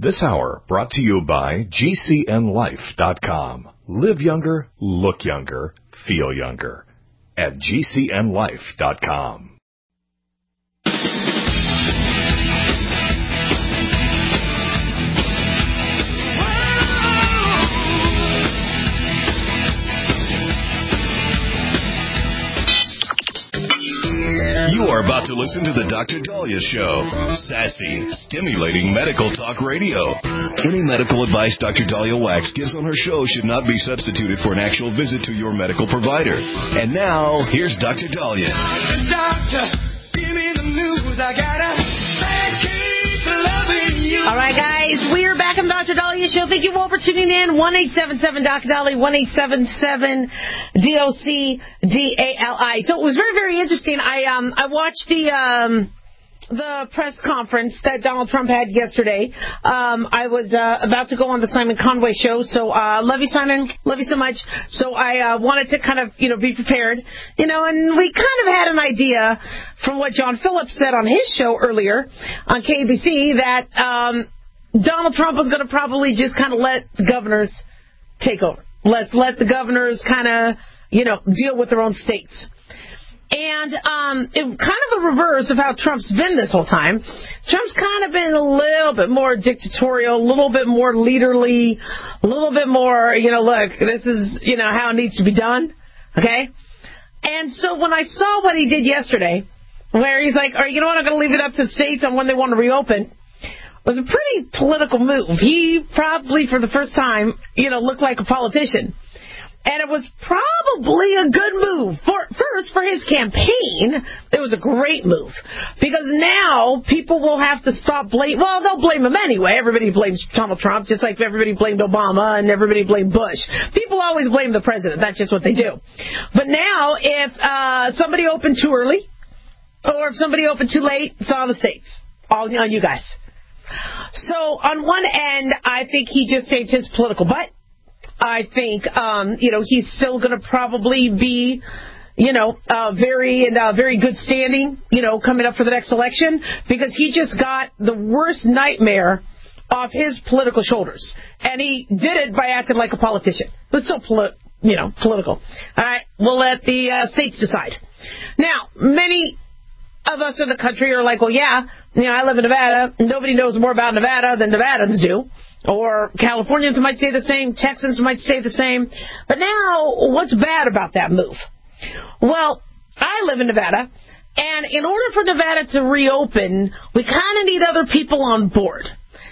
This hour brought to you by GCNLife.com. Live younger, look younger, feel younger. At GCNLife.com. You are about to listen to the Dr. Dahlia Show. Sassy, stimulating medical talk radio. Any medical advice Dr. Dahlia Wax gives on her show should not be substituted for an actual visit to your medical provider. And now, here's Dr. Dahlia. Doctor, give me the news. I gotta keep loving you. All right, guys, we're back on the Dr. Dahlia Show. Thank you all for tuning in. 1-877-Dr. Dahlia, 1-877-DOC-DALI. So it was very, very interesting. I watched the press conference that Donald Trump had yesterday. I was about to go on the Simon Conway show, so love you, Simon. Love you so much. So I wanted to kind of, be prepared, and we kind of had an idea from what John Phillips said on his show earlier on KBC that Donald Trump was going to probably just kind of let the governors take over. Let's let the governors kind of, deal with their own states. And it kind of a reverse of how Trump's been this whole time. Trump's kind of been a little bit more dictatorial, a little bit more leaderly, a little bit more, look, this is, how it needs to be done, okay? And so when I saw what he did yesterday, where he's like, all right, you know what, I'm going to leave it up to the states on when they want to reopen, was a pretty political move. He probably, for the first time, looked like a politician. And it was probably a good move. For his campaign, it was a great move. Because now people will have to stop they'll blame him anyway. Everybody blames Donald Trump, just like everybody blamed Obama and everybody blamed Bush. People always blame the president. That's just what they do. But now, if somebody opened too early, or if somebody opened too late, it's all the states. All on you guys. So on one end, I think he just saved his political butt. I think, he's still going to probably be, very good standing, coming up for the next election, because he just got the worst nightmare off his political shoulders. And he did it by acting like a politician. But so, political. All right, we'll let the states decide. Now, many of us in the country are like, well, yeah, I live in Nevada. Nobody knows more about Nevada than Nevadans do. Or Californians might say the same, Texans might say the same. But now, what's bad about that move? Well, I live in Nevada, and in order for Nevada to reopen, we kind of need other people on board.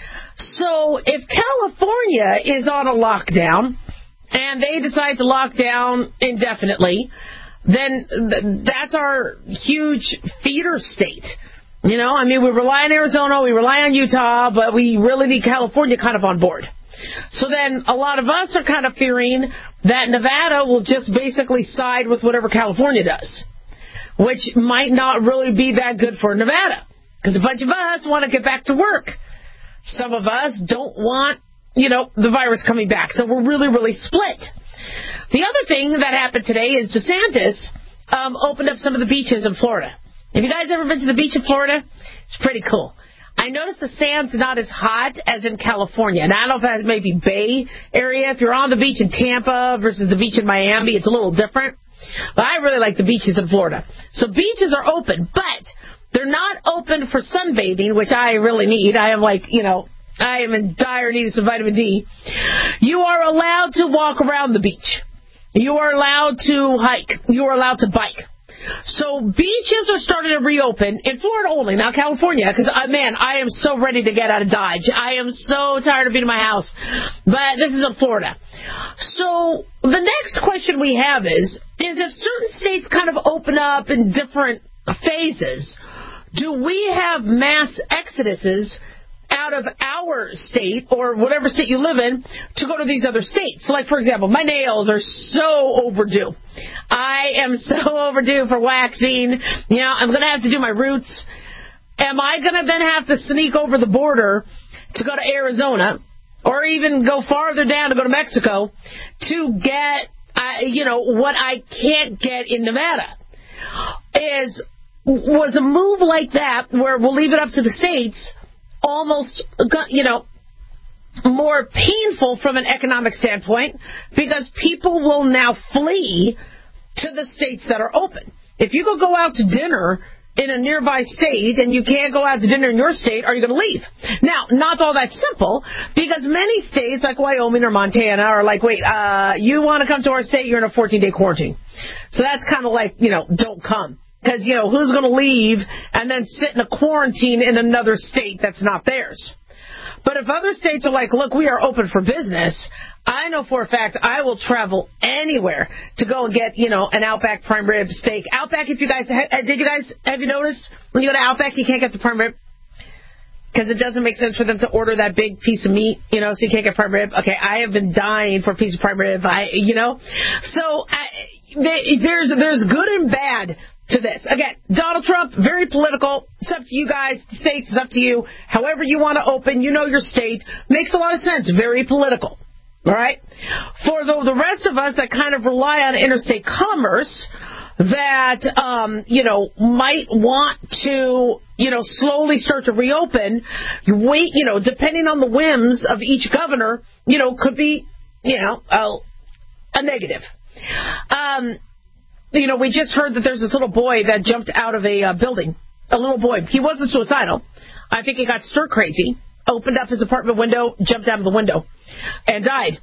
So if California is on a lockdown, and they decide to lock down indefinitely, then that's our huge feeder state. We rely on Arizona, we rely on Utah, but we really need California kind of on board. So then a lot of us are kind of fearing that Nevada will just basically side with whatever California does, which might not really be that good for Nevada, because a bunch of us want to get back to work. Some of us don't want, the virus coming back, so we're really, really split. The other thing that happened today is DeSantis opened up some of the beaches in Florida. Have you guys ever been to the beach in Florida? It's pretty cool. I noticed the sand's not as hot as in California. And I don't know if that's maybe Bay Area. If you're on the beach in Tampa versus the beach in Miami, it's a little different. But I really like the beaches in Florida. So beaches are open, but they're not open for sunbathing, which I really need. I am I am in dire need of some vitamin D. You are allowed to walk around the beach. You are allowed to hike. You are allowed to bike. So beaches are starting to reopen in Florida only, not California, because, I am so ready to get out of Dodge. I am so tired of being in my house. But this is in Florida. So the next question we have is if certain states kind of open up in different phases, do we have mass exoduses out of our state or whatever state you live in to go to these other states? So, like, for example, my nails are so overdue. I am so overdue for waxing. I'm going to have to do my roots. Am I going to then have to sneak over the border to go to Arizona or even go farther down to go to Mexico to get, what I can't get in Nevada? Was a move like that where we'll leave it up to the states almost, more painful from an economic standpoint because people will now flee to the states that are open. If you go out to dinner in a nearby state and you can't go out to dinner in your state, are you going to leave? Now, not all that simple, because many states like Wyoming or Montana are like, wait, you want to come to our state, you're in a 14-day quarantine. So that's kind of like, don't come. Because, who's going to leave and then sit in a quarantine in another state that's not theirs? But if other states are like, look, we are open for business, I know for a fact I will travel anywhere to go and get, an Outback prime rib steak. Outback, have you noticed when you go to Outback, you can't get the prime rib? Because it doesn't make sense for them to order that big piece of meat, so you can't get prime rib. Okay, I have been dying for a piece of prime rib, So there's good and bad to this. Again, Donald Trump, very political. It's up to you guys. The states, it's up to you. However you want to open, your state. Makes a lot of sense. Very political. All right? For the rest of us that kind of rely on interstate commerce, that, might want to, slowly start to reopen, depending on the whims of each governor, could be, a negative. We just heard that there's this little boy that jumped out of a building. A little boy. He wasn't suicidal. I think he got stir crazy, opened up his apartment window, jumped out of the window, and died.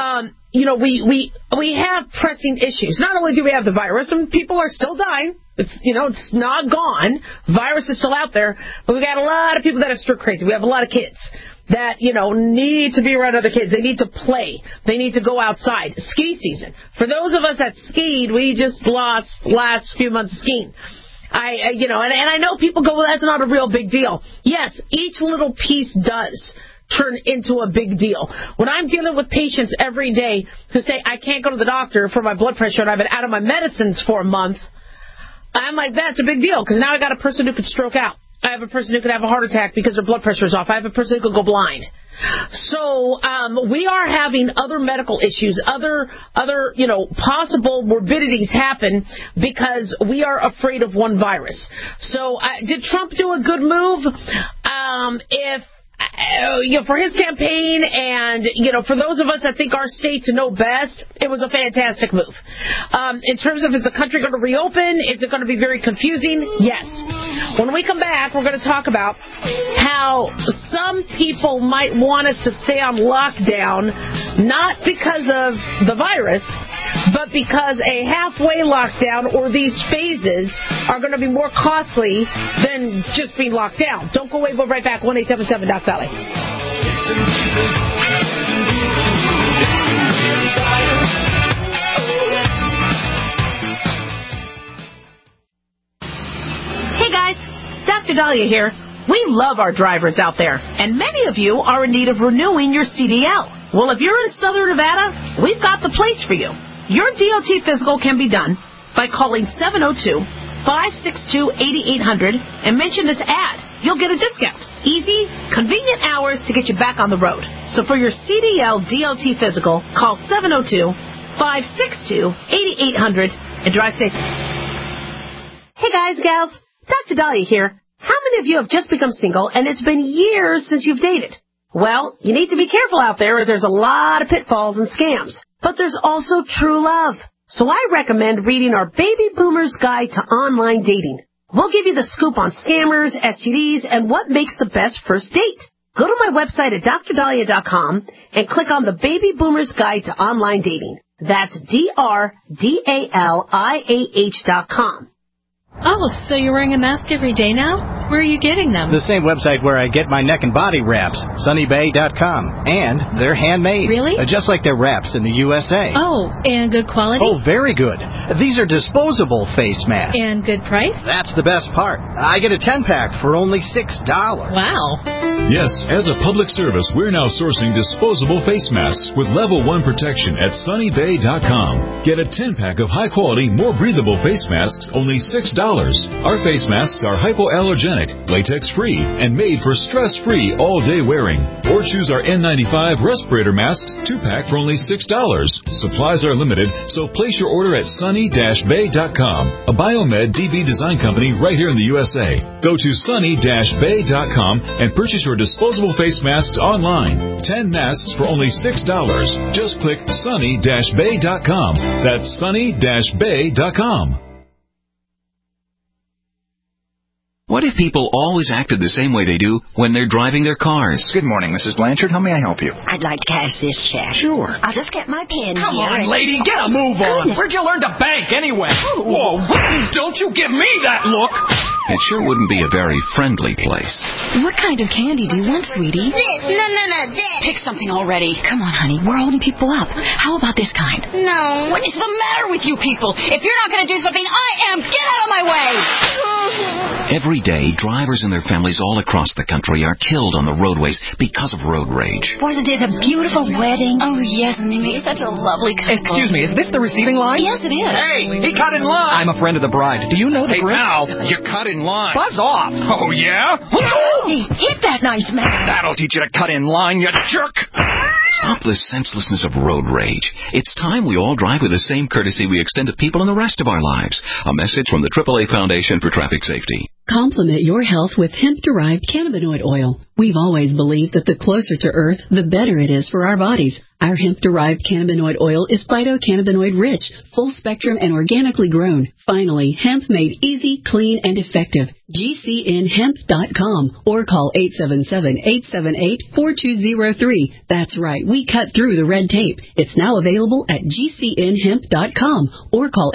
We have pressing issues. Not only do we have the virus, and people are still dying. It's not gone. Virus is still out there, but we got a lot of people that are stir crazy. We have a lot of kids that, need to be around other kids. They need to play. They need to go outside. Ski season. For those of us that skied, we just lost last few months of skiing. And I know people go, well, that's not a real big deal. Yes, each little piece does turn into a big deal. When I'm dealing with patients every day who say, I can't go to the doctor for my blood pressure and I've been out of my medicines for a month, I'm like, that's a big deal, because now I got a person who could stroke out. I have a person who could have a heart attack because their blood pressure is off. I have a person who could go blind. So we are having other medical issues, other possible morbidities happen because we are afraid of one virus. So did Trump do a good move? For his campaign and, for those of us that think our states know best, it was a fantastic move. In terms of, is the country going to reopen? Is it going to be very confusing? Yes. When we come back, we're going to talk about how some people might want us to stay on lockdown, not because of the virus, but because a halfway lockdown or these phases are going to be more costly than just being locked down. Don't go away. We'll be right back. 1-877 Doc Sally. Hey guys, Dr. Dahlia here. We love our drivers out there, and many of you are in need of renewing your CDL. Well, if you're in Southern Nevada, we've got the place for you. Your DOT physical can be done by calling 702-562-8800 and mention this ad. You'll get a discount. Easy, convenient hours to get you back on the road. So for your CDL DOT physical, call 702-562-8800 and drive safe. Hey guys, gals, Dr. Dahlia here. How many of you have just become single and it's been years since you've dated? Well, you need to be careful out there as there's a lot of pitfalls and scams. But there's also true love. So I recommend reading our Baby Boomer's Guide to Online Dating. We'll give you the scoop on scammers, STDs, and what makes the best first date. Go to my website at drdahlia.com and click on the Baby Boomer's Guide to Online Dating. That's DRDALIAH.com. Oh, so you're wearing a mask every day now? Where are you getting them? The same website where I get my neck and body wraps, sunnybay.com. And they're handmade. Really? Just like their wraps in the USA. Oh, and good quality? Oh, very good. These are disposable face masks. And good price? That's the best part. I get a 10-pack for only $6. Wow. Yes, as a public service, we're now sourcing disposable face masks with level 1 protection at sunnybay.com. Get a 10-pack of high-quality, more breathable face masks, only $6. Our face masks are hypoallergenic, latex-free, and made for stress-free all-day wearing. Or choose our N95 respirator masks 2-pack for only $6. Supplies are limited, so place your order at sunny-bay.com, a Biomed DB design company right here in the USA. Go to sunny-bay.com and purchase your disposable face masks online. 10 masks for only $6. Just click sunny-bay.com. That's sunny-bay.com. What if people always acted the same way they do when they're driving their cars? Good morning, Mrs. Blanchard. How may I help you? I'd like to cash this check. Sure. I'll just get my pen Come here. on, lady, get a move on. Goodness. Where'd you learn to bank anyway? Whoa, don't you give me that look. It sure wouldn't be a very friendly place. What kind of candy do you want, sweetie? This. No, this. Pick something already. Come on, honey. We're holding people up. How about this kind? No. What is the matter with you people? If you're not going to do something, I am. Get out of my way. Every day, drivers and their families all across the country are killed on the roadways because of road rage. Wasn't it a beautiful wedding? Oh, yes, and they made such a lovely couple. Excuse me, is this the receiving line? Yes, it is. Hey, he cut in line. I'm a friend of the bride. Do you know the grip? Now, you cut in line. Buzz off. Oh, yeah? Hey, hit that nice man. That'll teach you to cut in line, you jerk. Stop the senselessness of road rage. It's time we all drive with the same courtesy we extend to people in the rest of our lives. A message from the AAA Foundation for Traffic Safety. Complement your health with hemp-derived cannabinoid oil. We've always believed that the closer to Earth, the better it is for our bodies. Our hemp-derived cannabinoid oil is phytocannabinoid-rich, full-spectrum, and organically grown. Finally, hemp made easy, clean, and effective. GCNhemp.com or call 877-878-4203. That's right, we cut through the red tape. It's now available at GCNhemp.com or call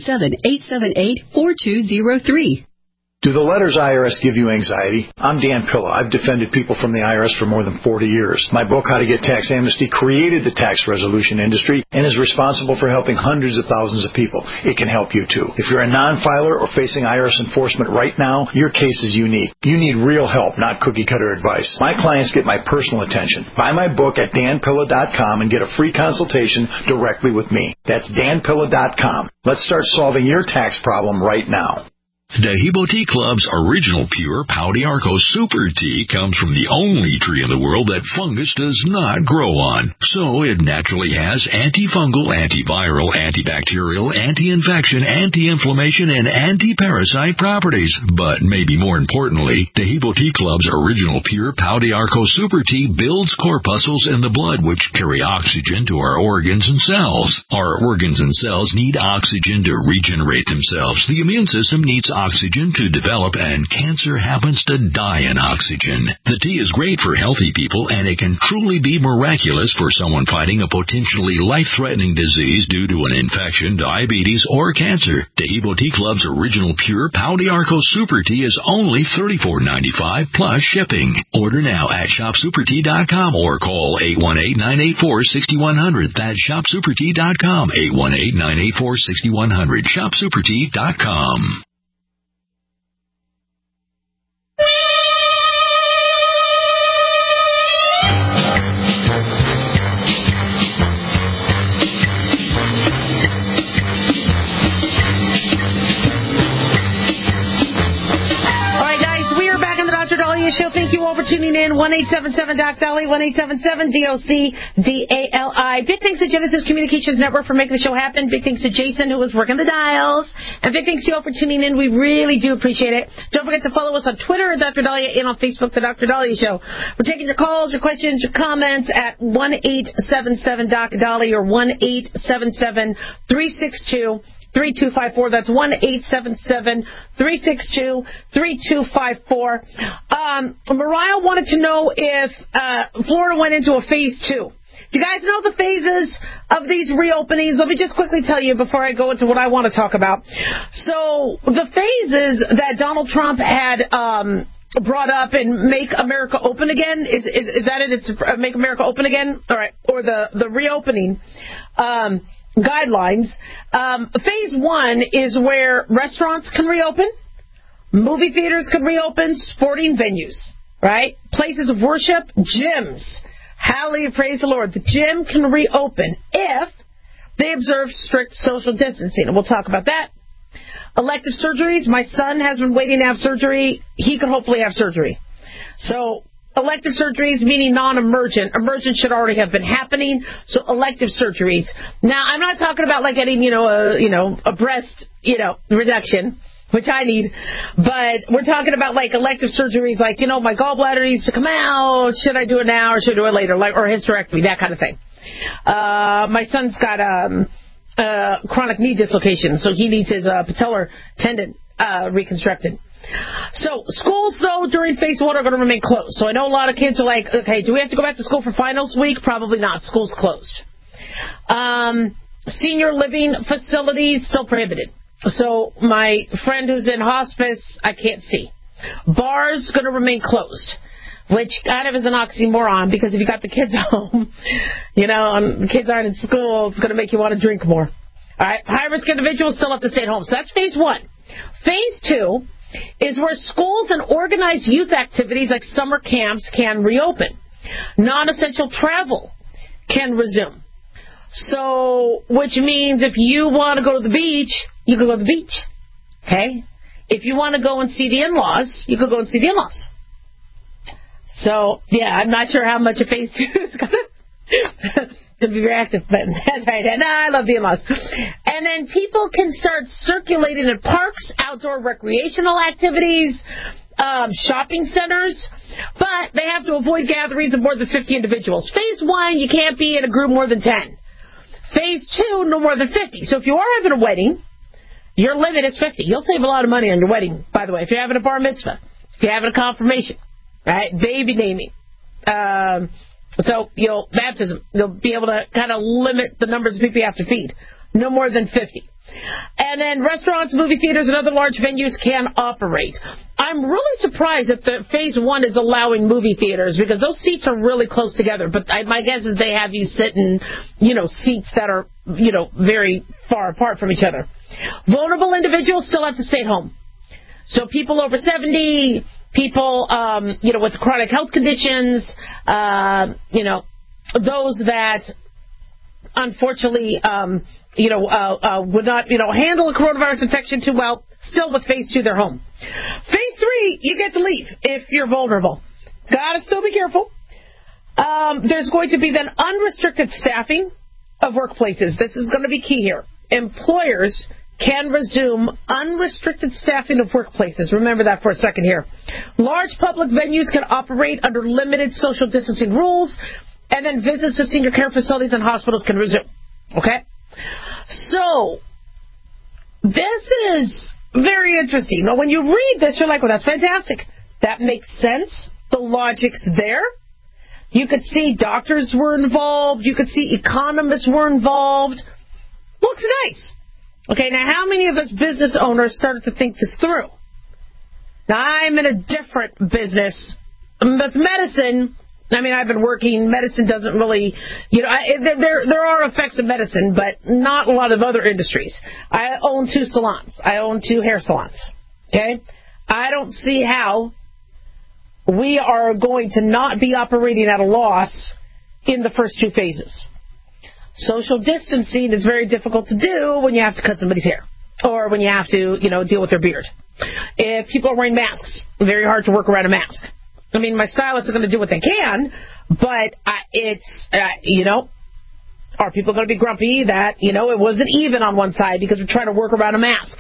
877-878-4203. Do the letters IRS give you anxiety? I'm Dan Pilla. I've defended people from the IRS for more than 40 years. My book, How to Get Tax Amnesty, created the tax resolution industry and is responsible for helping hundreds of thousands of people. It can help you, too. If you're a non-filer or facing IRS enforcement right now, your case is unique. You need real help, not cookie-cutter advice. My clients get my personal attention. Buy my book at danpilla.com and get a free consultation directly with me. That's danpilla.com. Let's start solving your tax problem right now. Dehibo Tea Club's original pure Pau d'Arco Super Tea comes from the only tree in the world that fungus does not grow on. So it naturally has antifungal, antiviral, antibacterial, anti-infection, anti-inflammation, and anti-parasite properties. But maybe more importantly, Dehibo Tea Club's original pure Pau d'Arco Super Tea builds corpuscles in the blood which carry oxygen to our organs and cells. Our organs and cells need oxygen to regenerate themselves. The immune system needs oxygen to develop, and cancer happens to die in oxygen. The tea is great for healthy people, and it can truly be miraculous for someone fighting a potentially life-threatening disease due to an infection, diabetes, or cancer. Dehibo Tea Club's original pure Pau d'Arco Super Tea is only $34.95 plus shipping. Order now at shopsupertea.com or call 818-984-6100. That's shopsupertea.com, 818-984-6100, shopsupertea.com. Show. Thank you all for tuning in. 1-877-DOC-DOLLY, 1-877-DOC-DALI. Big thanks to Genesis Communications Network for making the show happen. Big thanks to Jason, who was working the dials. And big thanks to you all for tuning in. We really do appreciate it. Don't forget to follow us on Twitter at Dr. Dahlia and on Facebook, The Dr. Dahlia Show. We're taking your calls, your questions, your comments at 1-877-DOC-DOLLY or 1-877-362-3254. That's 1-877-362-3254. Mariah wanted to know if Florida went into a phase 2. Do you guys know the phases of these reopenings? Let me just quickly tell you before I go into what I want to talk about. So the phases that Donald Trump had brought up in Make America Open Again, is that it? It's Make America Open Again? All right. Or the reopening guidelines. Phase 1 is where restaurants can reopen, movie theaters can reopen, sporting venues, right? Places of worship, gyms. Hallelujah, praise the Lord. The gym can reopen if they observe strict social distancing, and we'll talk about that. Elective surgeries. My son has been waiting to have surgery. He could hopefully have surgery. So elective surgeries, meaning non-emergent. Emergent should already have been happening. So elective surgeries. Now, I'm not talking about like getting, a breast, reduction. which I need. But we're talking about like elective surgeries, like, my gallbladder needs to come out. Should I do it now or should I do it later? Or hysterectomy, that kind of thing. My son's got chronic knee dislocation, so he needs his patellar tendon reconstructed. So schools, though, during phase 1 are going to remain closed. So I know a lot of kids are like, okay, do we have to go back to school for finals week? Probably not. School's closed. Senior living facilities still prohibited. So my friend who's in hospice, I can't see. Bars going to remain closed, which kind of is an oxymoron, because if you got the kids home, and the kids aren't in school, it's going to make you want to drink more. All right, high-risk individuals still have to stay at home. So that's phase 1. Phase 2 is where schools and organized youth activities like summer camps can reopen. Non-essential travel can resume. So, which means if you want to go to the beach, you can go to the beach. Okay? If you want to go and see the in-laws, you could go and see the in-laws. So, yeah, I'm not sure how much a phase 2 is going to be very active, but that's right. No, I love the in-laws. And then people can start circulating in parks, outdoor recreational activities, shopping centers, but they have to avoid gatherings of more than 50 individuals. Phase 1, you can't be in a group more than 10. Phase 2, no more than 50. So if you are having a wedding, your limit is 50. You'll save a lot of money on your wedding, by the way. If you're having a bar mitzvah, if you're having a confirmation, right, baby naming, so baptism, you'll be able to kind of limit the numbers of people you have to feed. No more than 50. And then restaurants, movie theaters, and other large venues can operate. I'm really surprised that the phase 1 is allowing movie theaters, because those seats are really close together. But my guess is they have you sit in, seats that are, very far apart from each other. Vulnerable individuals still have to stay at home. So people over 70, people, with chronic health conditions, those that unfortunately, would not, handle a coronavirus infection too well, still with phase 2, they're home. Phase 3, you get to leave if you're vulnerable. Gotta still be careful. There's going to be then unrestricted staffing of workplaces. This is going to be key here. Employers can resume unrestricted staffing of workplaces. Remember that for a second here. Large public venues can operate under limited social distancing rules, and then visits to senior care facilities and hospitals can resume. Okay? So, this is very interesting. Now, when you read this, you're like, well, that's fantastic. That makes sense. The logic's there. You could see doctors were involved. You could see economists were involved. Looks nice. Okay, now how many of us business owners started to think this through? Now, I'm in a different business. With medicine, I've been working. Medicine doesn't really, there are effects of medicine, but not a lot of other industries. I own 2 salons. I own 2 hair salons. Okay? I don't see how we are going to not be operating at a loss in the first 2 phases. Social distancing is very difficult to do when you have to cut somebody's hair or when you have to, deal with their beard. If people are wearing masks, very hard to work around a mask. My stylists are going to do what they can, but it's, are people going to be grumpy that, it wasn't even on one side because we're trying to work around a mask?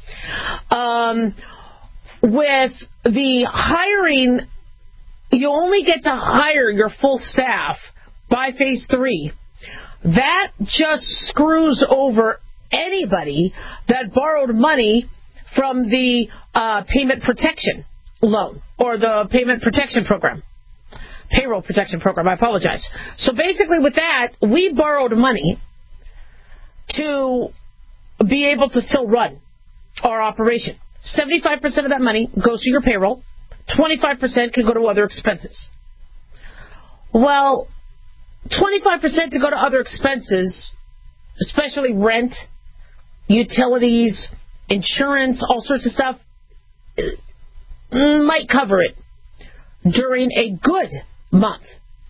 With the hiring, you only get to hire your full staff by phase 3. That just screws over anybody that borrowed money from the payment protection loan or the payment protection program, payroll protection program. I apologize. So basically with that, we borrowed money to be able to still run our operation. 75% of that money goes to your payroll. 25% can go to other expenses. Well, 25% to go to other expenses, especially rent, utilities, insurance, all sorts of stuff, might cover it during a good month.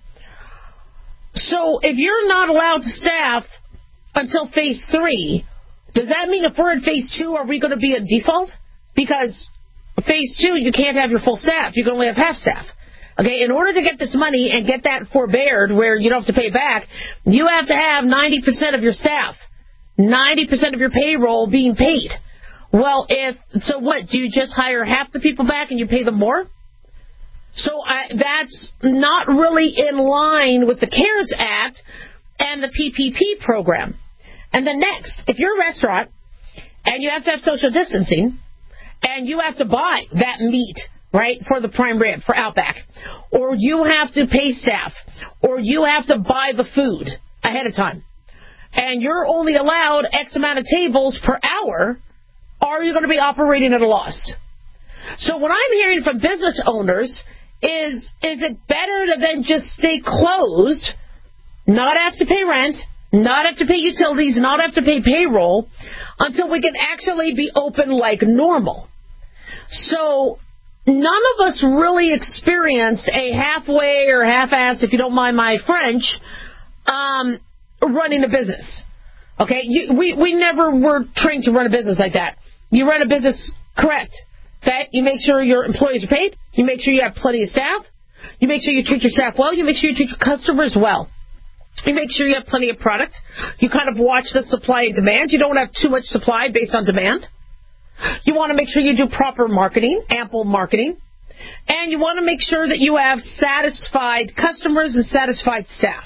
So if you're not allowed to staff until phase 3, does that mean if we're in phase 2, are we going to be a default? Because phase 2, you can't have your full staff. You can only have half staff. Okay, in order to get this money and get that forbeared where you don't have to pay back, you have to have 90% of your staff, 90% of your payroll being paid. Well, so what? Do you just hire half the people back and you pay them more? So that's not really in line with the CARES Act and the PPP program. And then next, if you're a restaurant and you have to have social distancing and you have to buy that meat, right, for the prime rib, for Outback, or you have to pay staff, or you have to buy the food ahead of time, and you're only allowed X amount of tables per hour, are you going to be operating at a loss? So what I'm hearing from business owners is it better to then just stay closed, not have to pay rent, not have to pay utilities, not have to pay payroll, until we can actually be open like normal? So none of us really experienced a halfway or half-assed, if you don't mind my French, running a business. Okay? We never were trained to run a business like that. You run a business correct. Okay? You make sure your employees are paid. You make sure you have plenty of staff. You make sure you treat your staff well. You make sure you treat your customers well. You make sure you have plenty of product. You kind of watch the supply and demand. You don't have too much supply based on demand. You want to make sure you do proper marketing, ample marketing. And you want to make sure that you have satisfied customers and satisfied staff.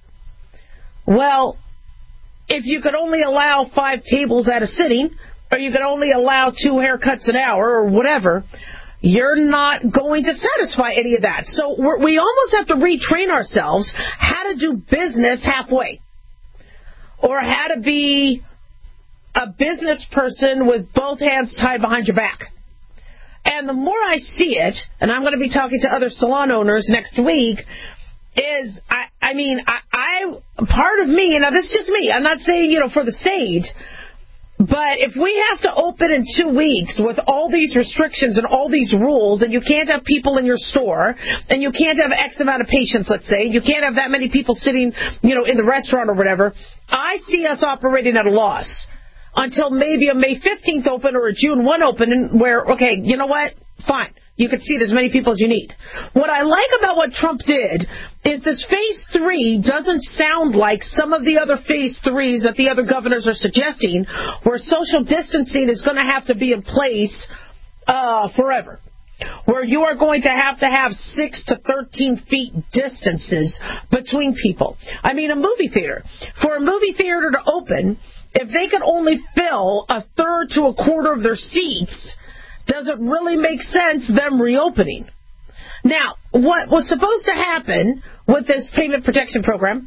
Well, if you could only allow 5 tables at a sitting, or you could only allow 2 haircuts an hour or whatever, you're not going to satisfy any of that. So we almost have to retrain ourselves how to do business halfway, or how to be a business person with both hands tied behind your back. And the more I see it, and I'm going to be talking to other salon owners next week, is, I part of me, now this is just me, I'm not saying, for the stage, but if we have to open in 2 weeks with all these restrictions and all these rules, and you can't have people in your store, and you can't have X amount of patients, let's say, you can't have that many people sitting, in the restaurant or whatever, I see us operating at a loss until maybe a May 15th open or a June 1 open, where, okay, you know what? Fine. You can seat as many people as you need. What I like about what Trump did is this phase 3 doesn't sound like some of the other phase 3s that the other governors are suggesting, where social distancing is going to have to be in place forever, where you are going to have 6 to 13 feet distances between people. I mean, a movie theater. For a movie theater to open, if they could only fill a third to a quarter of their seats, does it really make sense them reopening? Now, what was supposed to happen with this payroll protection program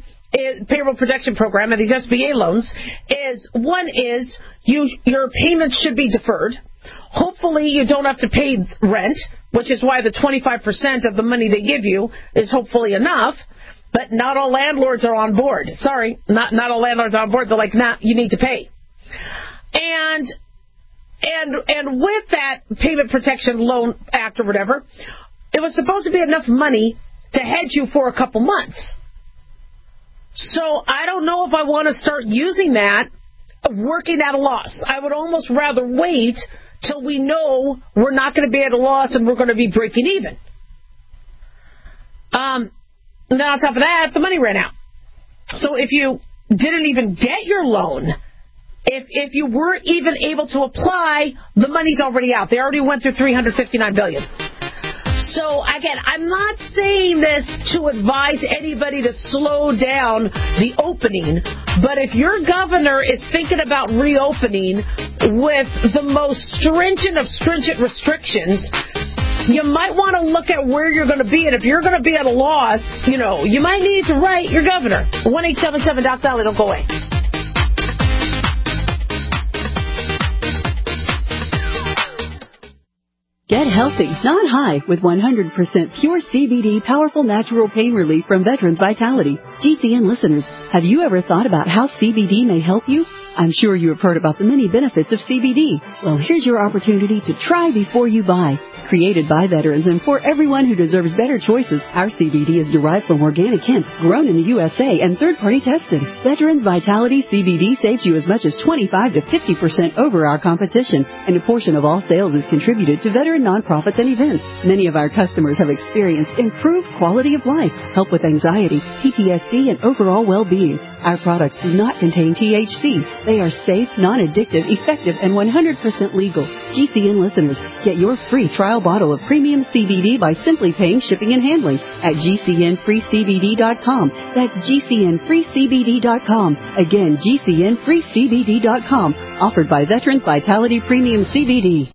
and these SBA loans is, one is your payments should be deferred. Hopefully you don't have to pay rent, which is why the 25% of the money they give you is hopefully enough. But not all landlords are on board. Sorry, not all landlords are on board. They're like, nah, you need to pay. And with that Payment Protection Loan Act or whatever, it was supposed to be enough money to hedge you for a couple months. So I don't know if I want to start using that, working at a loss. I would almost rather wait till we know we're not going to be at a loss and we're going to be breaking even. And then on top of that, the money ran out. So if you didn't even get your loan, if you weren't even able to apply, the money's already out. They already went through $359 billion. So again, I'm not saying this to advise anybody to slow down the opening, but if your governor is thinking about reopening with the most stringent of stringent restrictions, you might want to look at where you're going to be, and if you're going to be at a loss, you might need to write your governor. 1-877-DOC-DOLLY, don't go away. Get healthy, not high, with 100% pure CBD powerful natural pain relief from Veterans Vitality. GCN listeners, have you ever thought about how CBD may help you? I'm sure you have heard about the many benefits of CBD. Well, here's your opportunity to try before you buy. created by veterans and for everyone who deserves better choices. Our CBD is derived from organic hemp, grown in the USA and third-party tested. Veterans Vitality CBD saves you as much as 25 to 50% over our competition, and a portion of all sales is contributed to veteran nonprofits and events. Many of our customers have experienced improved quality of life, help with anxiety, PTSD, and overall well-being. Our products do not contain THC. They are safe, non-addictive, effective, and 100% legal. GCN listeners, get your free trial bottle of premium CBD by simply paying shipping and handling at GCNFreeCBD.com. That's GCNFreeCBD.com. Again, GCNFreeCBD.com. Offered by Veterans Vitality Premium CBD.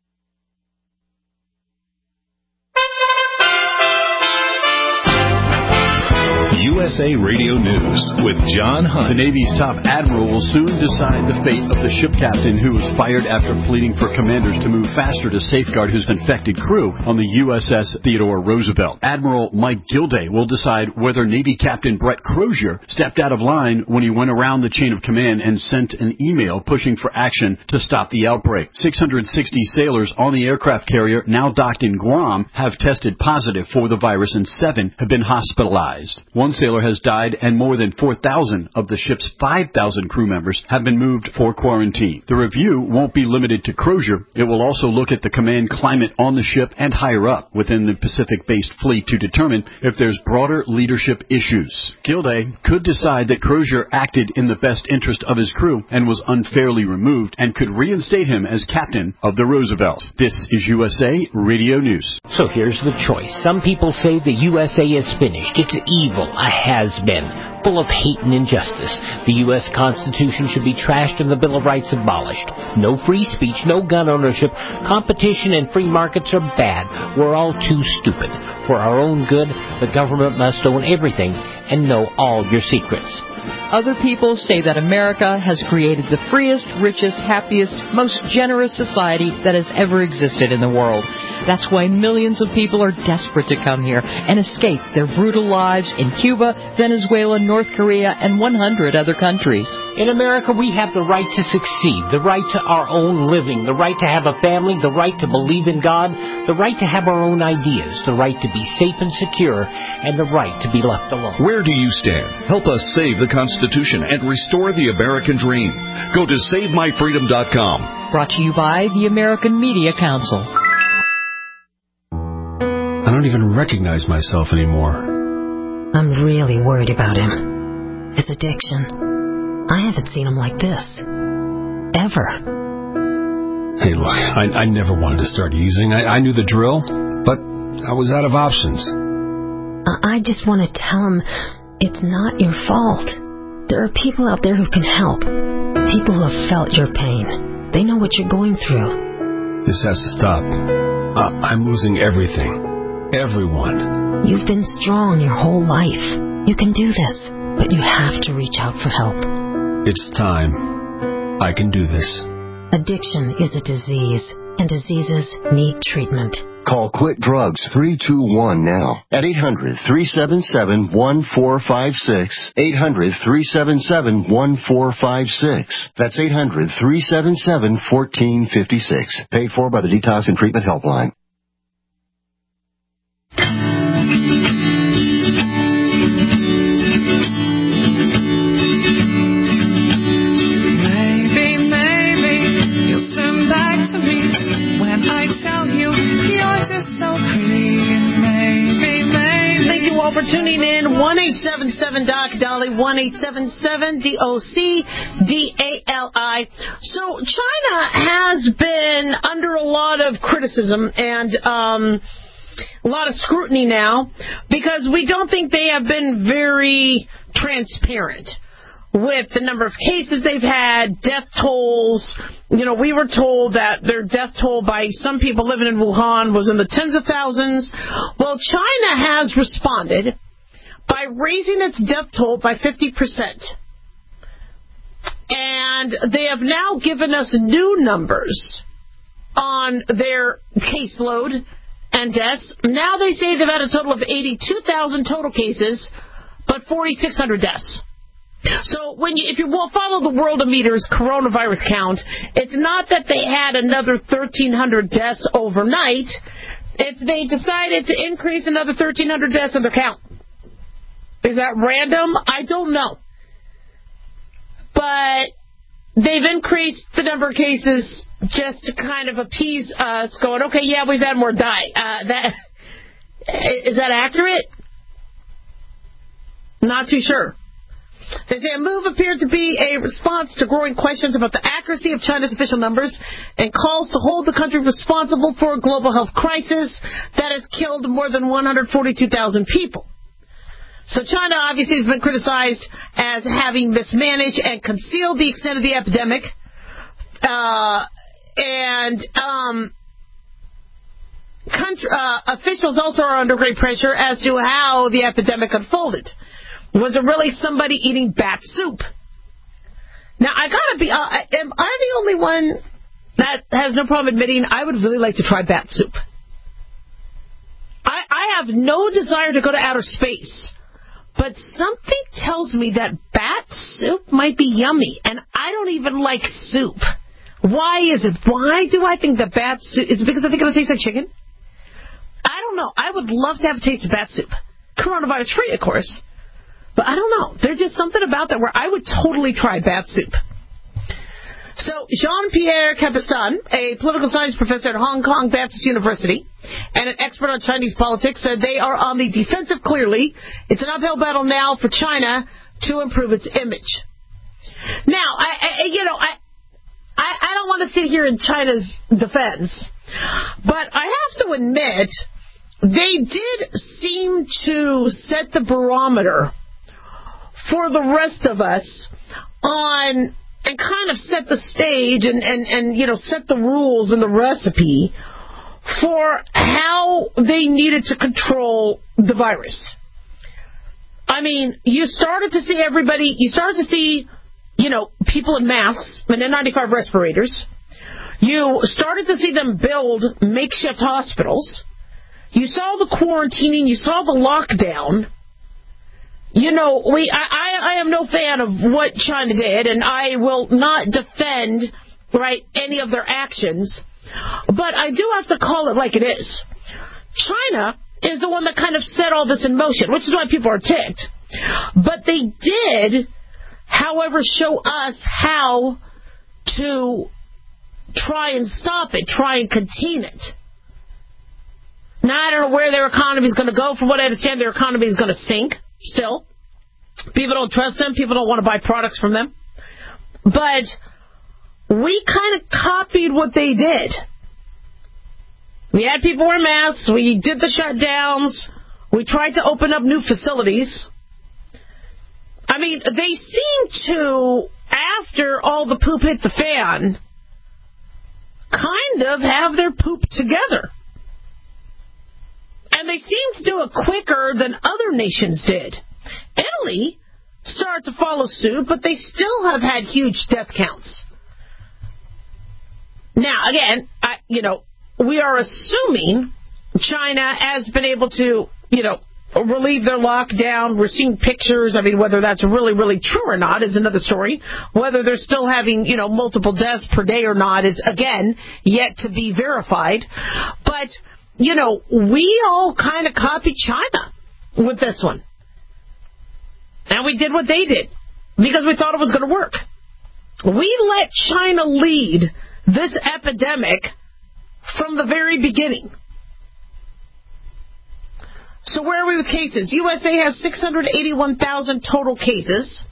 USA Radio News with John Hunt. The Navy's top admiral will soon decide the fate of the ship captain who was fired after pleading for commanders to move faster to safeguard his infected crew on the USS Theodore Roosevelt. Admiral Mike Gilday will decide whether Navy Captain Brett Crozier stepped out of line when he went around the chain of command and sent an email pushing for action to stop the outbreak. 660 sailors on the aircraft carrier, now docked in Guam, have tested positive for the virus and 7 have been hospitalized. One sailor has died and more than 4,000 of the ship's 5,000 crew members have been moved for quarantine. The review won't be limited to Crozier. It will also look at the command climate on the ship and higher up within the Pacific-based fleet to determine if there's broader leadership issues. Gilday could decide that Crozier acted in the best interest of his crew and was unfairly removed and could reinstate him as captain of the Roosevelt. This is USA Radio News. So here's the choice. Some people say the USA is finished. It's evil. A has-been, full of hate and injustice. The U.S. Constitution should be trashed and the Bill of Rights abolished. No free speech, no gun ownership. Competition and free markets are bad. We're all too stupid. For our own good, the government must own everything and know all your secrets. Other people say that America has created the freest, richest, happiest, most generous society that has ever existed in the world. That's why millions of people are desperate to come here and escape their brutal lives in Cuba, Venezuela, North Korea, and 100 other countries. In America, we have the right to succeed, the right to our own living, the right to have a family, the right to believe in God, the right to have our own ideas, the right to be safe and secure, and the right to be left alone. Where do you stand? Help us save the Constitution and restore the American dream. Go to SaveMyFreedom.com. Brought to you by the American Media Council. I don't even recognize myself anymore. I'm really worried about him. His addiction. I haven't seen him like this. Ever. Hey, look, I never wanted to start using. I knew the drill, but I was out of options. I just want to tell him it's not your fault. There are people out there who can help. People who have felt your pain. They know what you're going through. This has to stop. I'm losing everything. Everyone. You've been strong your whole life. You can do this, but you have to reach out for help. It's time. I can do this. Addiction is a disease, and diseases need treatment. Call Quit Drugs 321 now at 800-377-1456. 800-377-1456. That's 800-377-1456. Paid for by the Detox and Treatment Helpline. For tuning in, 1-877-DOC-DOLLY, 1-877-DOC-DALI. So China has been under a lot of criticism and a lot of scrutiny now because we don't think they have been very transparent with the number of cases they've had, death tolls. You know, we were told that their death toll by some people living in Wuhan was in the tens of thousands. Well, China has responded by raising its death toll by 50%. And they have now given us new numbers on their caseload and deaths. Now they say they've had a total of 82,000 total cases, but 4,600 deaths. So if you will follow the Worldometer's coronavirus count, it's not that they had another 1,300 deaths overnight. It's they decided to increase another 1,300 deaths in their count. Is that random? I don't know. But they've increased the number of cases just to kind of appease us, going, okay, yeah, we've had more die. Is that accurate? Not too sure. They say a move appeared to be a response to growing questions about the accuracy of China's official numbers and calls to hold the country responsible for a global health crisis that has killed more than 142,000 people. So China obviously has been criticized as having mismanaged and concealed the extent of the epidemic. Officials also are under great pressure as to how the epidemic unfolded. Was it really somebody eating bat soup? Now, I gotta be, am I the only one that has no problem admitting I would really like to try bat soup? I have no desire to go to outer space, but something tells me that bat soup might be yummy, and I don't even like soup. Why is it? Why do I think that bat soup, is it because I think it'll taste like chicken? I don't know. I would love to have a taste of bat soup. Coronavirus free, of course. But I don't know. There's just something about that where I would totally try bat soup. So Jean-Pierre Cabestan, a political science professor at Hong Kong Baptist University and an expert on Chinese politics, said they are on the defensive clearly. It's an uphill battle now for China to improve its image. Now, I don't want to sit here in China's defense, but I have to admit they did seem to set the barometer for the rest of us on and kind of set the stage and set the rules and the recipe for how they needed to control the virus. I mean, you started to see people in masks and N95 respirators. You started to see them build makeshift hospitals. You saw the quarantining, you saw the lockdown. I am no fan of what China did, and I will not defend, any of their actions. But I do have to call it like it is. China is the one that kind of set all this in motion, which is why people are ticked. But they did, however, show us how to try and stop it, try and contain it. Now, I don't know where their economy is going to go. From what I understand, their economy is going to sink still. People don't trust them. People don't want to buy products from them. But we kind of copied what they did. We had people wear masks. We did the shutdowns. We tried to open up new facilities. I mean, they seem to, after all the poop hit the fan, kind of have their poop together. And they seem to do it quicker than other nations did. Italy started to follow suit, but they still have had huge death counts. Now, again, we are assuming China has been able to, relieve their lockdown. We're seeing pictures. I mean, whether that's really, really true or not is another story. Whether they're still having, multiple deaths per day or not is, again, yet to be verified. But, we all kind of copied China with this one. And we did what they did because we thought it was going to work. We let China lead this epidemic from the very beginning. So where are we with cases? USA has 681,000 total cases,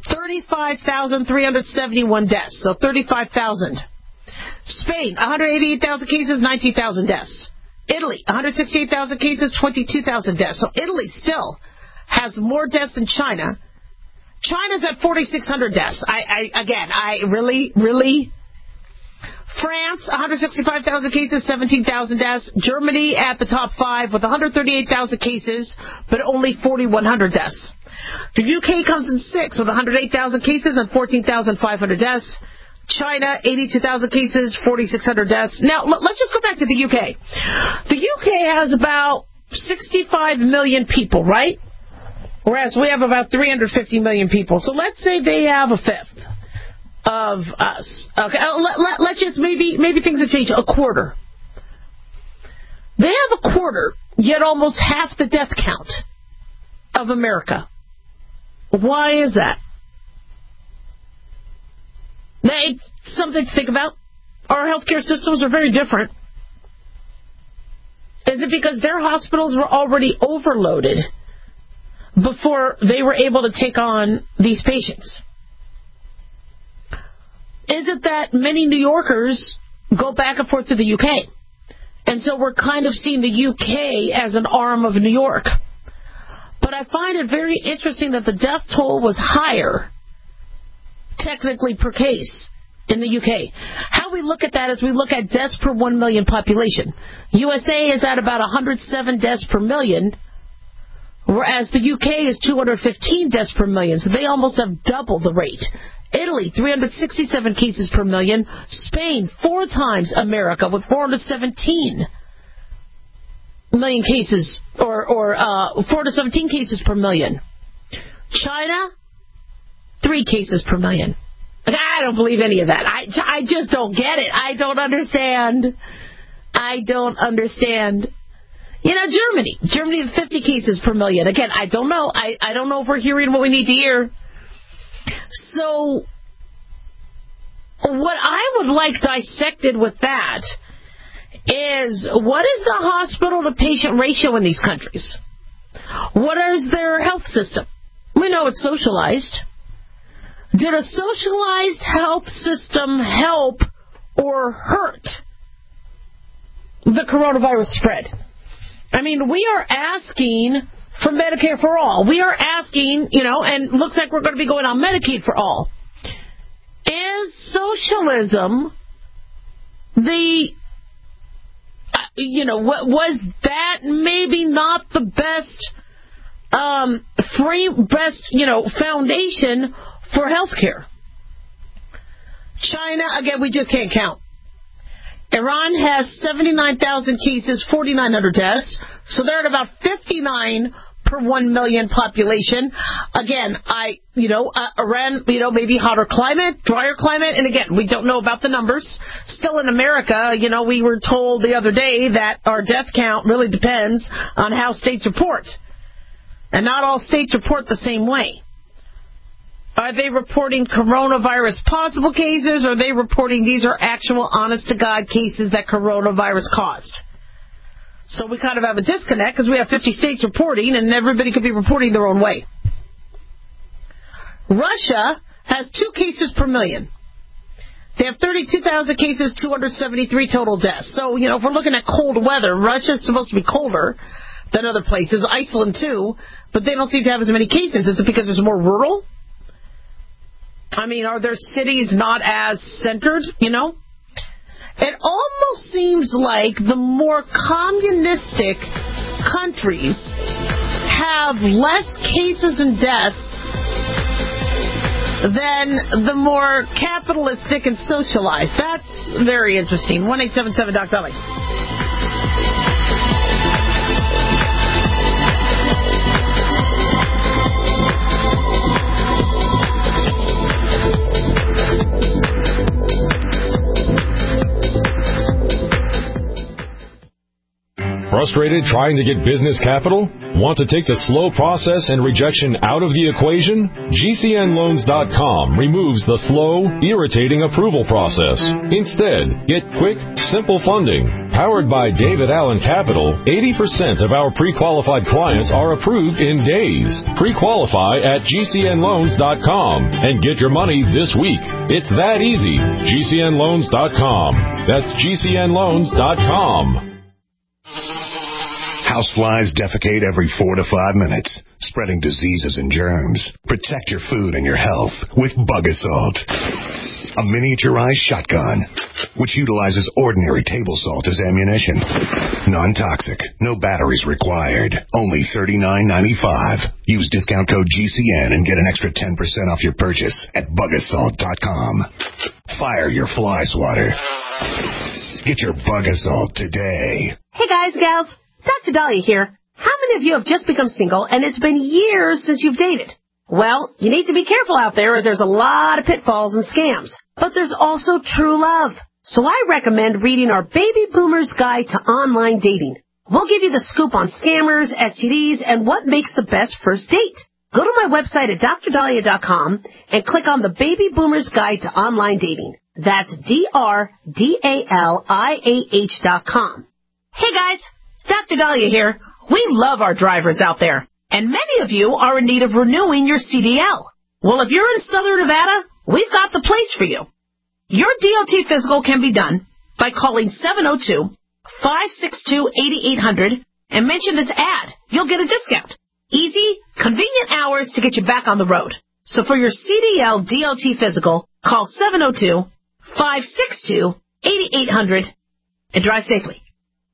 35,371 deaths, so 35,000. Spain, 188,000 cases, 19,000 deaths. Italy, 168,000 cases, 22,000 deaths. So Italy still has more deaths than China. China's at 4,600 deaths. Really? France, 165,000 cases, 17,000 deaths. Germany at the top 5 with 138,000 cases, but only 4,100 deaths. The UK comes in 6th with 108,000 cases and 14,500 deaths. China, 82,000 cases, 4,600 deaths. Now, let's just go back to the UK. The UK has about 65 million people, right? Whereas we have about 350 million people. So let's say they have a fifth of us. Okay, let's just maybe things have changed. A quarter. They have a quarter, yet almost half the death count of America. Why is that? It's something to think about. Our healthcare systems are very different. Is it because their hospitals were already overloaded before they were able to take on these patients? Is it that many New Yorkers go back and forth to the UK? And so we're kind of seeing the UK as an arm of New York. But I find it very interesting that the death toll was higher, technically per case, in the UK. How we look at that is we look at deaths per 1 million population. USA is at about 107 deaths per million, whereas the UK is 215 deaths per million. So they almost have double the rate. Italy, 367 cases per million. Spain, 4 times America with 417 million cases, or 417 cases per million. China, 3 cases per million. I don't believe any of that. I just don't get it. I don't understand. You know, Germany with 50 cases per million. Again, I don't know. I don't know if we're hearing what we need to hear. So, what I would like dissected with that is, what is the hospital-to-patient ratio in these countries? What is their health system? We know it's socialized. Did a socialized health system help or hurt the coronavirus spread? I mean, we are asking for Medicare for all. We are asking, and looks like we're going to be going on Medicaid for all. Is socialism was that maybe not the best, foundation for healthcare? China, again, we just can't count. Iran has 79,000 cases, 4,900 deaths, so they're at about 59 per 1 million population. Again, Iran, maybe hotter climate, drier climate, and again, we don't know about the numbers. Still in America, we were told the other day that our death count really depends on how states report. And not all states report the same way. Are they reporting coronavirus possible cases, or are they reporting these are actual honest-to-God cases that coronavirus caused? So we kind of have a disconnect because we have 50 states reporting, and everybody could be reporting their own way. Russia has 2 cases per million. They have 32,000 cases, 273 total deaths. So, if we're looking at cold weather, Russia's supposed to be colder than other places, Iceland too, but they don't seem to have as many cases. Is it because there's more rural? I mean, are their cities not as centered, It almost seems like the more communistic countries have less cases and deaths than the more capitalistic and socialized. That's very interesting. 1-877-DOC-BELLY. Frustrated trying to get business capital? Want to take the slow process and rejection out of the equation? GCNLoans.com removes the slow, irritating approval process. Instead, get quick, simple funding. Powered by David Allen Capital, 80% of our pre-qualified clients are approved in days. Pre-qualify at GCNLoans.com and get your money this week. It's that easy. GCNLoans.com. That's GCNLoans.com. Houseflies defecate every 4 to 5 minutes, spreading diseases and germs. Protect your food and your health with Bug-A-Salt, a miniaturized shotgun which utilizes ordinary table salt as ammunition. Non-toxic, no batteries required. Only $39.95. Use discount code GCN and get an extra 10% off your purchase at Bug-A-Salt.com. Fire your fly swatter. Get your Bug-A-Salt today. Hey guys, gals. Dr. Dahlia here. How many of you have just become single and it's been years since you've dated? Well, you need to be careful out there as there's a lot of pitfalls and scams. But there's also true love. So I recommend reading our Baby Boomer's Guide to Online Dating. We'll give you the scoop on scammers, STDs, and what makes the best first date. Go to my website at drdahlia.com and click on the Baby Boomer's Guide to Online Dating. That's DRDALIAH.com. Hey guys, Dr. Dahlia here. We love our drivers out there, and many of you are in need of renewing your CDL. Well, if you're in Southern Nevada, we've got the place for you. Your DOT physical can be done by calling 702-562-8800 and mention this ad. You'll get a discount. Easy, convenient hours to get you back on the road. So for your CDL DOT physical, call 702-562-8800 and drive safely.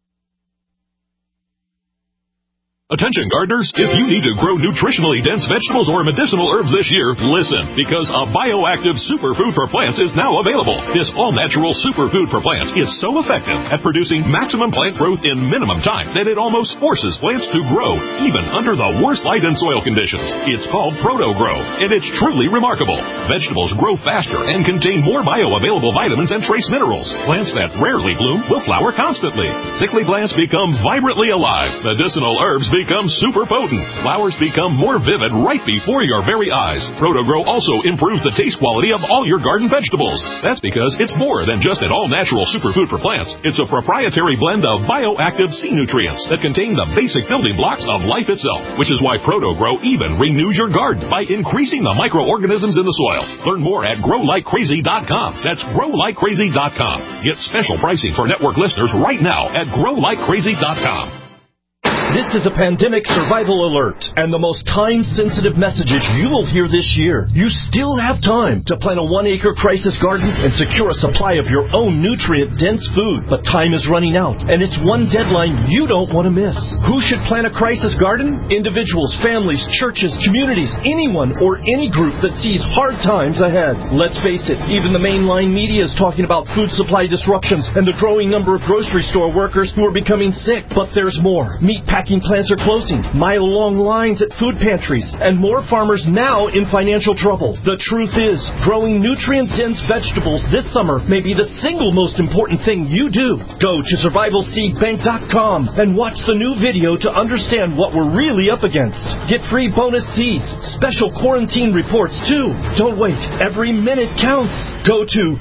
Attention gardeners, if you need to grow nutritionally dense vegetables or medicinal herbs this year, listen, because a bioactive superfood for plants is now available. This all-natural superfood for plants is so effective at producing maximum plant growth in minimum time that it almost forces plants to grow, even under the worst light and soil conditions. It's called Proto-Grow, and it's truly remarkable. Vegetables grow faster and contain more bioavailable vitamins and trace minerals. Plants that rarely bloom will flower constantly. Sickly plants become vibrantly alive. Medicinal herbs become super potent. Flowers become more vivid right before your very eyes. Proto-Grow also improves the taste quality of all your garden vegetables. That's because it's more than just an all-natural superfood for plants. It's a proprietary blend of bioactive sea nutrients that contain the basic building blocks of life itself, which is why Proto-Grow even renews your garden by increasing the microorganisms in the soil. Learn more at growlikecrazy.com. That's growlikecrazy.com. Get special pricing for network listeners right now at growlikecrazy.com. This is a pandemic survival alert and the most time-sensitive messages you will hear this year. You still have time to plant a 1-acre crisis garden and secure a supply of your own nutrient-dense food. But time is running out, and it's one deadline you don't want to miss. Who should plant a crisis garden? Individuals, families, churches, communities, anyone or any group that sees hard times ahead. Let's face it, even the mainline media is talking about food supply disruptions and the growing number of grocery store workers who are becoming sick. But there's more. Meat packing plants are closing, mile-long lines at food pantries, and more farmers now in financial trouble. The truth is, growing nutrient-dense vegetables this summer may be the single most important thing you do. Go to survivalseedbank.com and watch the new video to understand what we're really up against. Get free bonus seeds, special quarantine reports too. Don't wait. Every minute counts. Go to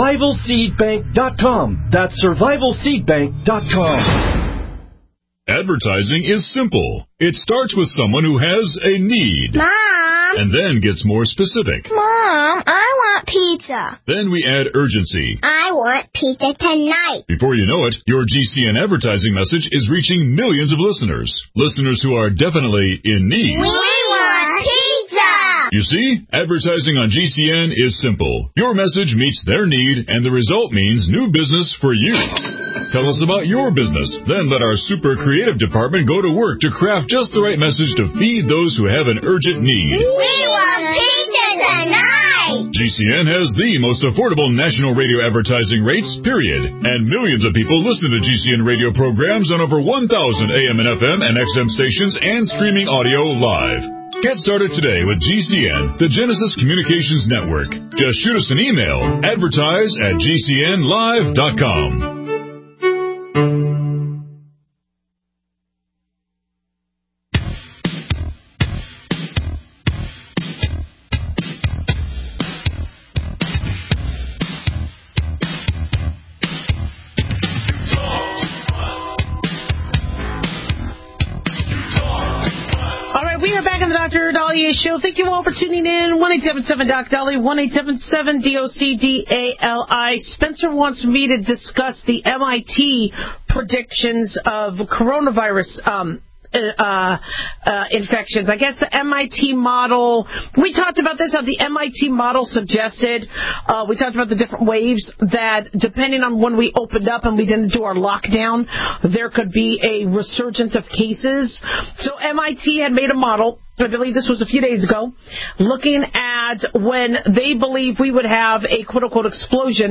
survivalseedbank.com. That's survivalseedbank.com. Advertising is simple. It starts with someone who has a need. Mom! And then gets more specific. Mom, I want pizza. Then we add urgency. I want pizza tonight. Before you know it, your GCN advertising message is reaching millions of listeners. Listeners who are definitely in need. We want pizza! You see, advertising on GCN is simple. Your message meets their need, and the result means new business for you. Tell us about your business. Then let our super creative department go to work to craft just the right message to feed those who have an urgent need. We want pizza tonight! GCN has the most affordable national radio advertising rates, period. And millions of people listen to GCN radio programs on over 1,000 AM and FM and XM stations and streaming audio live. Get started today with GCN, the Genesis Communications Network. Just shoot us an email, advertise@gcnlive.com. Show. Thank you all for tuning in. 1-877-DOC-DALI, 1-877-DOC-DALI. Spencer wants me to discuss the MIT predictions of coronavirus infections. I guess the MIT model, we talked about this, how the MIT model suggested, we talked about the different waves that depending on when we opened up and we didn't do our lockdown, there could be a resurgence of cases. So MIT had made a model, I believe this was a few days ago, looking at when they believe we would have a quote-unquote explosion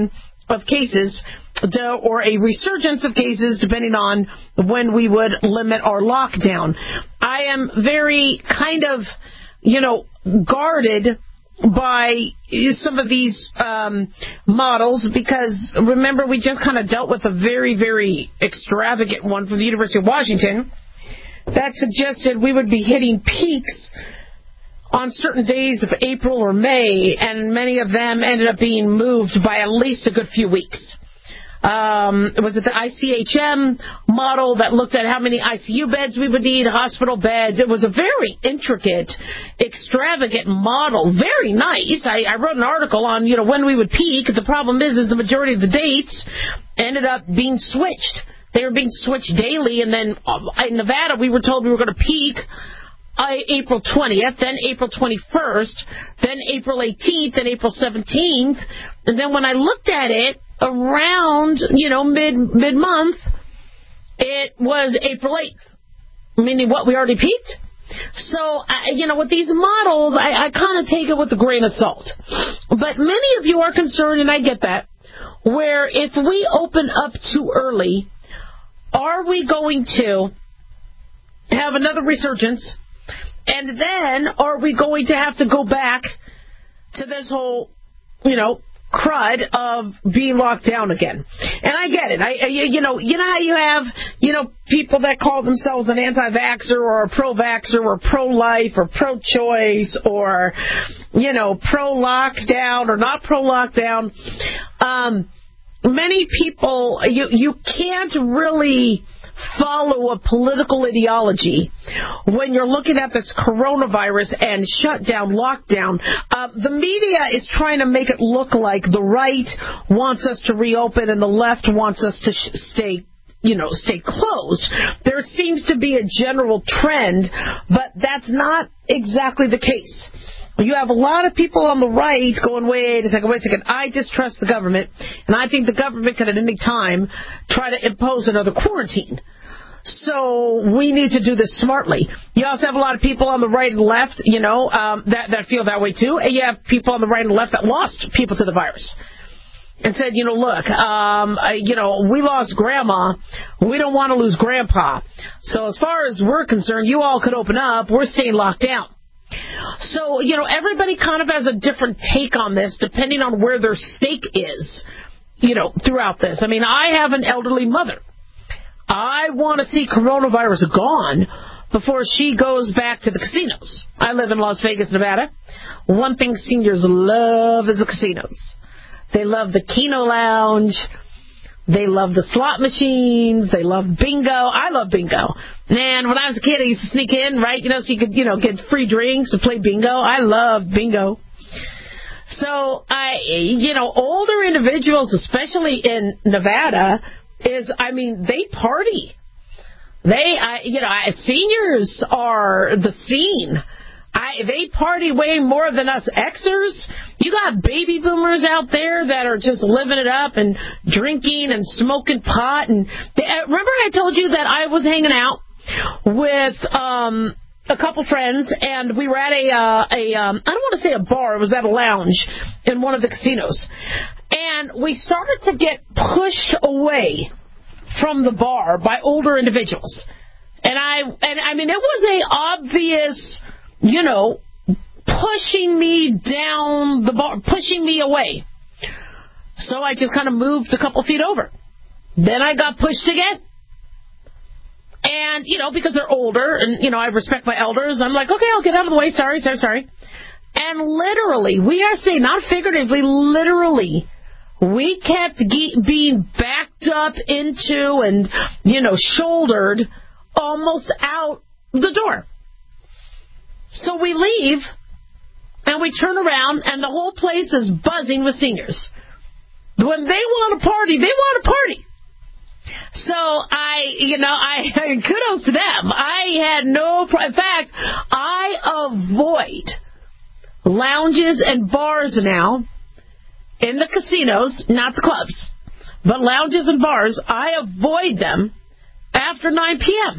of cases or a resurgence of cases, depending on when we would limit our lockdown. I am very kind of, guarded by some of these models, because remember, we just kind of dealt with a very, very extravagant one from the University of Washington that suggested we would be hitting peaks on certain days of April or May, and many of them ended up being moved by at least a good few weeks. Was it the ICHM model that looked at how many ICU beds we would need, hospital beds? It was a very intricate, extravagant model. Very nice. I wrote an article on, when we would peak. The problem is the majority of the dates ended up being switched. They were being switched daily, and then in Nevada we were told we were going to peak April 20th, then April 21st, then April 18th, then April 17th. And then when I looked at it, around, mid-month, it was April 8th, meaning what, we already peaked? So, with these models, I kind of take it with a grain of salt. But many of you are concerned, and I get that, where if we open up too early, are we going to have another resurgence? And then are we going to have to go back to this whole, crud of being locked down again? And I get it. You know how you have, people that call themselves an anti-vaxxer or a pro-vaxxer or pro-life or pro-choice or, pro-lockdown or not pro-lockdown. Many people, you can't really follow a political ideology when you're looking at this coronavirus and shutdown, lockdown. The media is trying to make it look like the right wants us to reopen and the left wants us to stay closed. There seems to be a general trend, but that's not exactly the case. You have a lot of people on the right going, wait a second, I distrust the government, and I think the government could at any time try to impose another quarantine. So we need to do this smartly. You also have a lot of people on the right and left, that feel that way too, and you have people on the right and left that lost people to the virus and said, look, we lost Grandma, we don't want to lose Grandpa. So as far as we're concerned, you all could open up, we're staying locked down. So, everybody kind of has a different take on this depending on where their stake is, throughout this. I mean, I have an elderly mother. I want to see coronavirus gone before she goes back to the casinos. I live in Las Vegas, Nevada. One thing seniors love is the casinos. They love the Keno Lounge. They love the slot machines. They love bingo. I love bingo. Man, when I was a kid, I used to sneak in, right? So you could, get free drinks and play bingo. I love bingo. So, older individuals, especially in Nevada, they party. Seniors are the scene. They party way more than us Xers. You got baby boomers out there that are just living it up and drinking and smoking pot. And remember I told you that I was hanging out with a couple friends, and we were at I don't want to say a bar, it was at a lounge in one of the casinos. And we started to get pushed away from the bar by older individuals. And it was a obvious, pushing me down the bar, pushing me away. So I just kind of moved a couple feet over. Then I got pushed again. And, because they're older and, I respect my elders, I'm like, okay, I'll get out of the way. Sorry. And literally, we are saying, not figuratively, literally, we kept being backed up into and, shouldered almost out the door. So we leave, and we turn around, and the whole place is buzzing with seniors. When they want to party, they want to party. So I kudos to them. I had no, in fact, I avoid lounges and bars now in the casinos, not the clubs, but lounges and bars. I avoid them after 9 p.m.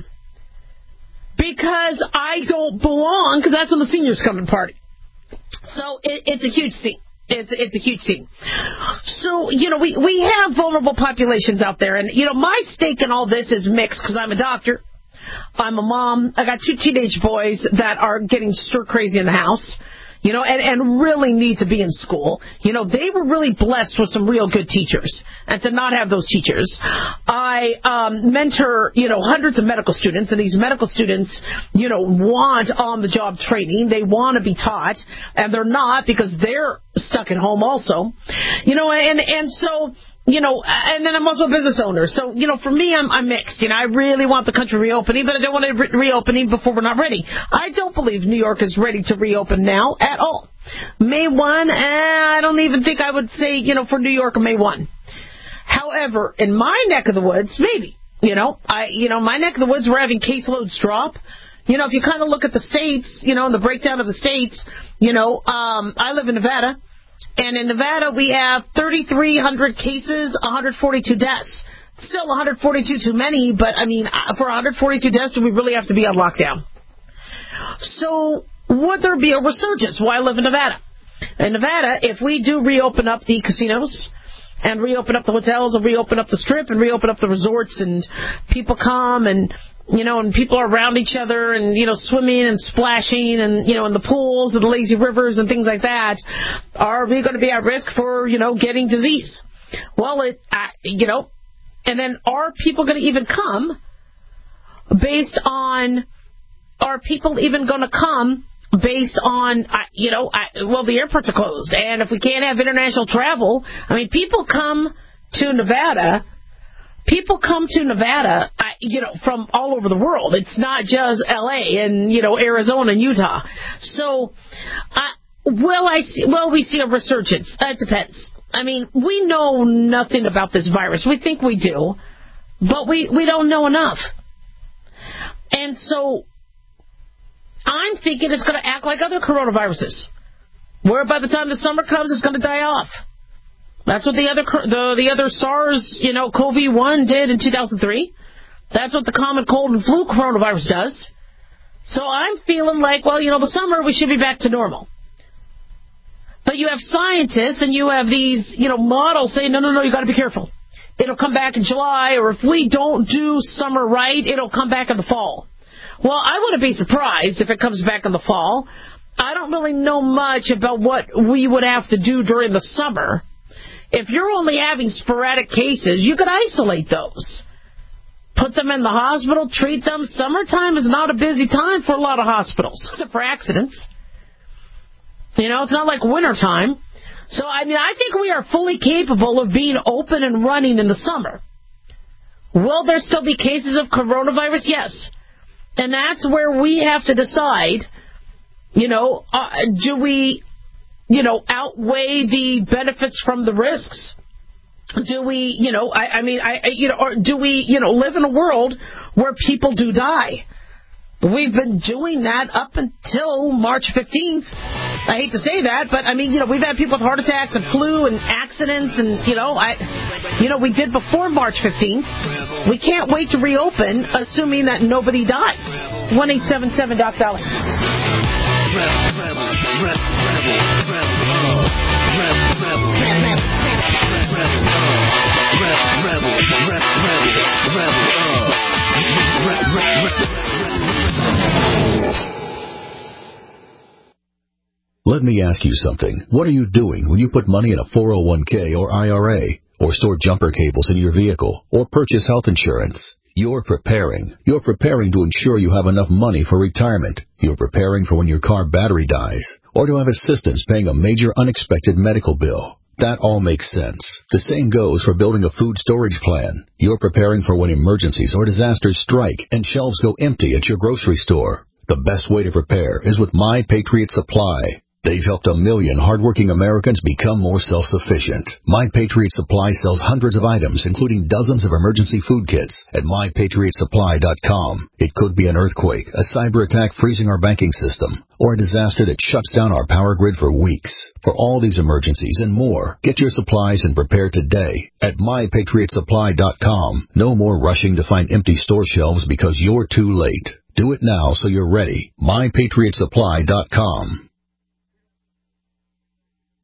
because I don't belong, because that's when the seniors come and party. So it's a huge scene. It's a huge scene. So, we have vulnerable populations out there. And, my stake in all this is mixed because I'm a doctor. I'm a mom. I got 2 teenage boys that are getting stir crazy in the house, and really need to be in school. They were really blessed with some real good teachers. And to not have those teachers, I mentor, hundreds of medical students, and these medical students, want on-the-job training. They want to be taught, and they're not because they're stuck at home also. And so... and then I'm also a business owner. So, for me, I'm mixed. I really want the country reopening, but I don't want it reopening before we're not ready. I don't believe New York is ready to reopen now at all. May 1, I don't even think I would say, for New York, May 1. However, in my neck of the woods, maybe. My neck of the woods, we're having caseloads drop. If you kind of look at the states, and the breakdown of the states, I live in Nevada. And in Nevada, we have 3,300 cases, 142 deaths. Still 142 too many, but, for 142 deaths, do we really have to be on lockdown? So, would there be a resurgence? Well, I live in Nevada. In Nevada, if we do reopen up the casinos, and reopen up the hotels, and reopen up the Strip, and reopen up the resorts, and people come, and people are around each other and, swimming and splashing and, in the pools and the lazy rivers and things like that, are we going to be at risk for, getting disease? Well, and then are people going to even come based on, well, the airports are closed. And if we can't have international travel, people come to Nevada, from all over the world. It's not just L.A. and, Arizona and Utah. So, we see a resurgence. It depends. We know nothing about this virus. We think we do, but we don't know enough. And so, I'm thinking it's going to act like other coronaviruses, where by the time the summer comes, it's going to die off. That's what the other SARS, CoV-1 did in 2003. That's what the common cold and flu coronavirus does. So I'm feeling like, the summer we should be back to normal. But you have scientists and you have these, models saying, no, you got to be careful. It'll come back in July, or if we don't do summer right, it'll come back in the fall. Well, I wouldn't be surprised if it comes back in the fall. I don't really know much about what we would have to do during the summer. If you're only having sporadic cases, you could isolate those. Put them in the hospital, treat them. Summertime is not a busy time for a lot of hospitals, except for accidents. It's not like wintertime. So, I think we are fully capable of being open and running in the summer. Will there still be cases of coronavirus? Yes. And that's where we have to decide, do we... outweigh the benefits from the risks? Do we, or do we, live in a world where people do die? We've been doing that up until March 15th. I hate to say that, but we've had people with heart attacks and flu and accidents and, we did before March 15th. We can't wait to reopen assuming that nobody dies. 1-877-DOC-DOLLAR. Let me ask you something. What are you doing when you put money in a 401k or IRA, or store jumper cables in your vehicle, or purchase health insurance? You're preparing. You're preparing to ensure you have enough money for retirement. You're preparing for when your car battery dies, or to have assistance paying a major unexpected medical bill. That all makes sense. The same goes for building a food storage plan. You're preparing for when emergencies or disasters strike and shelves go empty at your grocery store. The best way to prepare is with My Patriot Supply. They've helped 1 million hardworking Americans become more self-sufficient. My Patriot Supply sells hundreds of items, including dozens of emergency food kits at MyPatriotSupply.com. It could be an earthquake, a cyber attack freezing our banking system, or a disaster that shuts down our power grid for weeks. For all these emergencies and more, get your supplies and prepare today at MyPatriotSupply.com. No more rushing to find empty store shelves because you're too late. Do it now so you're ready. MyPatriotSupply.com.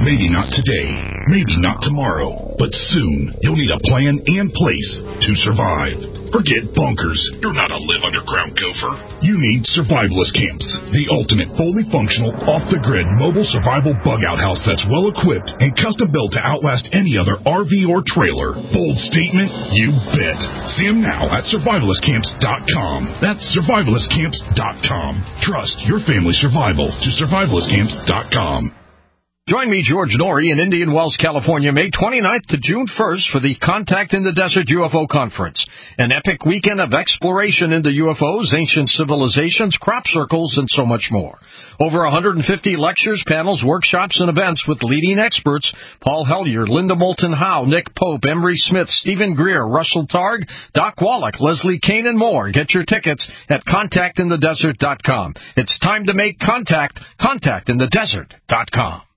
Maybe not today, maybe not tomorrow, but soon you'll need a plan and place to survive. Forget bunkers. You're not a live underground gopher. You need survivalist camps, the ultimate fully functional, off-the-grid mobile survival bug-out house that's well-equipped and custom-built to outlast any other RV or trailer. Bold statement? You bet. See them now at survivalistcamps.com. That's survivalistcamps.com. Trust your family's survival to survivalistcamps.com. Join me, George Norrie, in Indian Wells, California, May 29th to June 1st for the Contact in the Desert UFO Conference, an epic weekend of exploration into UFOs, ancient civilizations, crop circles, and so much more. Over 150 lectures, panels, workshops, and events with leading experts: Paul Hellyer, Linda Moulton Howe, Nick Pope, Emery Smith, Stephen Greer, Russell Targ, Doc Wallach, Leslie Kane, and more. Get your tickets at contactinthedesert.com. It's time to make contact. Contactinthedesert.com.